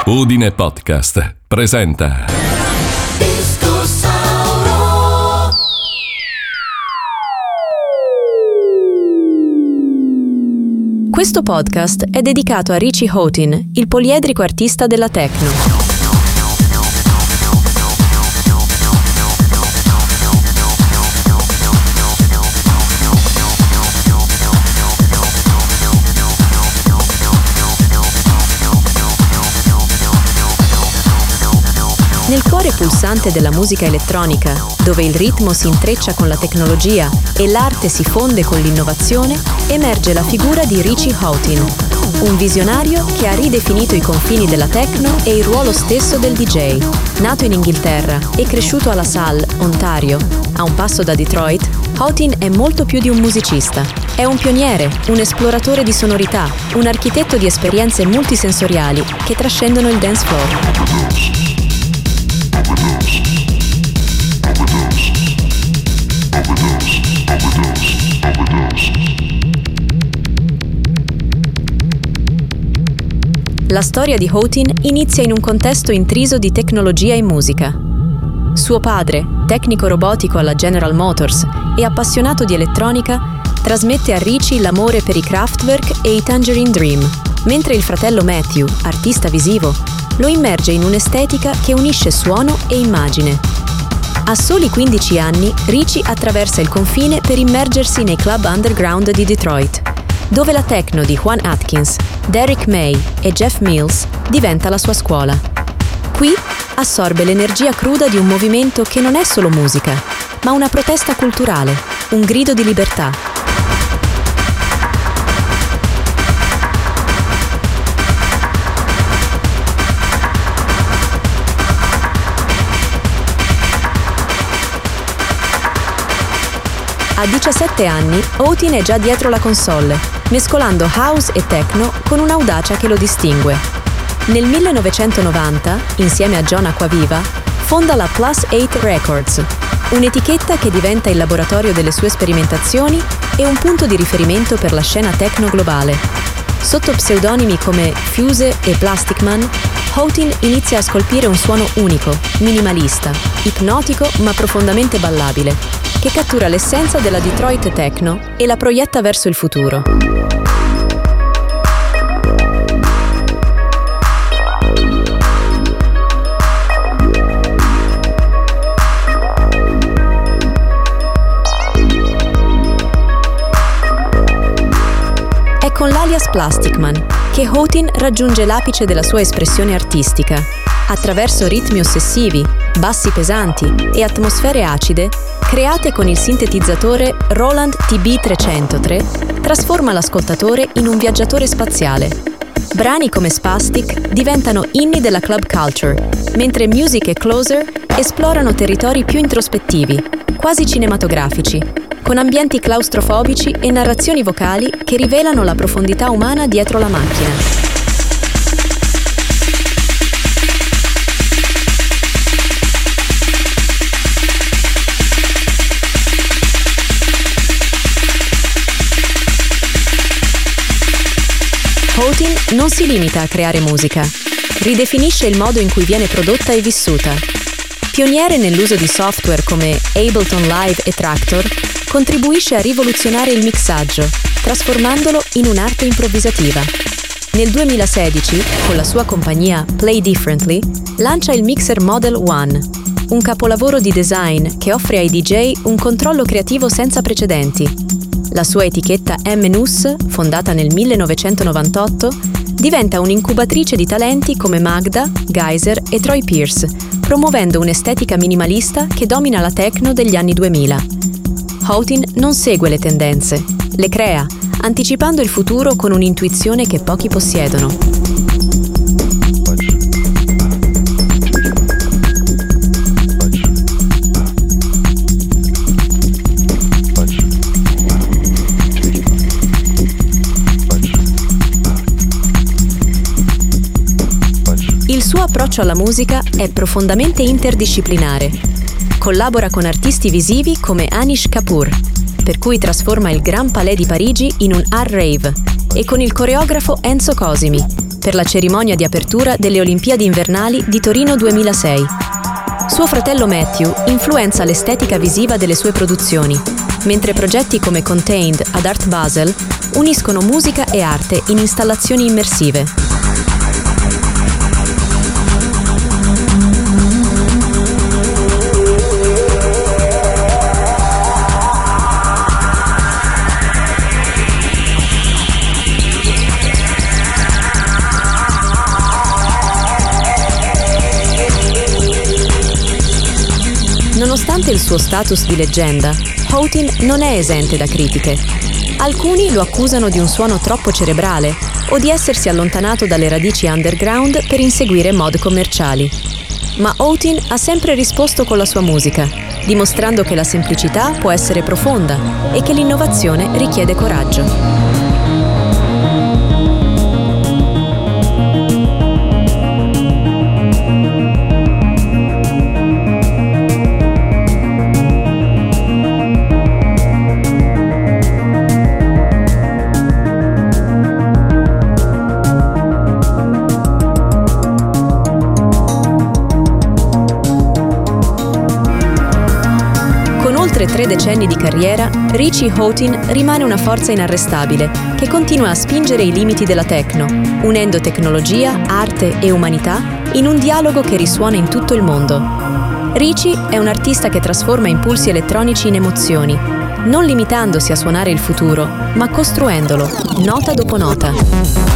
Udine Podcast presenta Questo podcast è dedicato a Richie Houghton, il poliedrico artista della techno. Nel cuore pulsante della musica elettronica, dove il ritmo si intreccia con la tecnologia e l'arte si fonde con l'innovazione, emerge la figura di Richie Houghton, un visionario che ha ridefinito i confini della techno e il ruolo stesso del DJ. Nato in Inghilterra e cresciuto a LaSalle, Ontario, a un passo da Detroit, Houghton è molto più di un musicista. È un pioniere, un esploratore di sonorità, un architetto di esperienze multisensoriali che trascendono il dance floor. La storia di Houghton inizia in un contesto intriso di tecnologia e musica. Suo padre, tecnico robotico alla General Motors e appassionato di elettronica, trasmette a Richie l'amore per i Kraftwerk e i Tangerine Dream, mentre il fratello Matthew, artista visivo, lo immerge in un'estetica che unisce suono e immagine. A soli 15 anni, Richie attraversa il confine per immergersi nei club underground di Detroit, dove la techno di Juan Atkins, Derrick May e Jeff Mills diventa la sua scuola. Qui assorbe l'energia cruda di un movimento che non è solo musica, ma una protesta culturale, un grido di libertà. A 17 anni, Houghton è già dietro la console, mescolando house e techno con un'audacia che lo distingue. Nel 1990, insieme a John Acquaviva, fonda la Plus 8 Records, un'etichetta che diventa il laboratorio delle sue sperimentazioni e un punto di riferimento per la scena techno globale. Sotto pseudonimi come Fuse e Plastic Man, Houghton inizia a scolpire un suono unico, minimalista, ipnotico ma profondamente ballabile, che cattura l'essenza della Detroit techno e la proietta verso il futuro. È con l'alias Plastic Man che Houghton raggiunge l'apice della sua espressione artistica. Attraverso ritmi ossessivi, bassi pesanti e atmosfere acide, create con il sintetizzatore Roland TB-303, trasforma l'ascoltatore in un viaggiatore spaziale. Brani come Spastic diventano inni della club culture, mentre Music e Closer esplorano territori più introspettivi, quasi cinematografici, con ambienti claustrofobici e narrazioni vocali che rivelano la profondità umana dietro la macchina. Houghton non si limita a creare musica, ridefinisce il modo in cui viene prodotta e vissuta. Pioniere nell'uso di software come Ableton Live e Traktor, contribuisce a rivoluzionare il mixaggio, trasformandolo in un'arte improvvisativa. Nel 2016, con la sua compagnia Play Differently, lancia il Mixer Model 1, un capolavoro di design che offre ai DJ un controllo creativo senza precedenti. La sua etichetta M-Nus, fondata nel 1998, diventa un'incubatrice di talenti come Magda, Geyser e Troy Pierce, promuovendo un'estetica minimalista che domina la techno degli anni 2000. Houghton non segue le tendenze, le crea, anticipando il futuro con un'intuizione che pochi possiedono. Il suo approccio alla musica è profondamente interdisciplinare. Collabora con artisti visivi come Anish Kapoor, per cui trasforma il Grand Palais di Parigi in un art rave, e con il coreografo Enzo Cosimi, per la cerimonia di apertura delle Olimpiadi invernali di Torino 2006. Suo fratello Matthew influenza l'estetica visiva delle sue produzioni, mentre progetti come Contained ad Art Basel uniscono musica e arte in installazioni immersive. Nonostante il suo status di leggenda, Houghton non è esente da critiche. Alcuni lo accusano di un suono troppo cerebrale o di essersi allontanato dalle radici underground per inseguire mod commerciali. Ma Houghton ha sempre risposto con la sua musica, dimostrando che la semplicità può essere profonda e che l'innovazione richiede coraggio. Oltre 3 decenni di carriera, Richie Houghton rimane una forza inarrestabile che continua a spingere i limiti della techno, unendo tecnologia, arte e umanità in un dialogo che risuona in tutto il mondo. Richie è un artista che trasforma impulsi elettronici in emozioni, non limitandosi a suonare il futuro, ma costruendolo, nota dopo nota.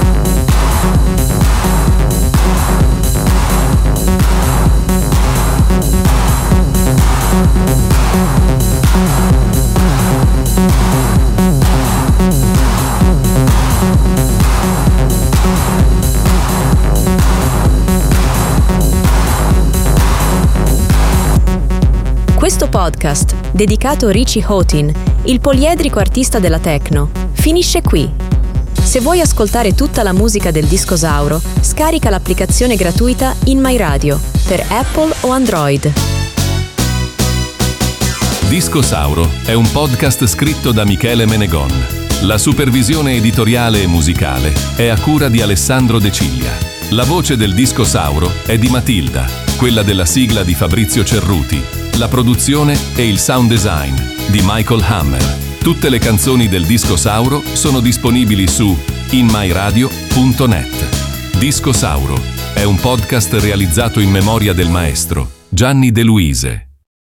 Questo podcast, dedicato a Richie Houghton, il poliedrico artista della techno, finisce qui. Se vuoi ascoltare tutta la musica del Discosauro, scarica l'applicazione gratuita In My Radio per Apple o Android. Discosauro è un podcast scritto da Michele Menegon. La supervisione editoriale e musicale è a cura di Alessandro De Ciglia. La voce del Discosauro è di Matilda, quella della sigla di Fabrizio Cerruti. La produzione e il sound design di Michael Hammer. Tutte le canzoni del Discosauro sono disponibili su inmyradio.net. Discosauro è un podcast realizzato in memoria del maestro Gianni De Luise.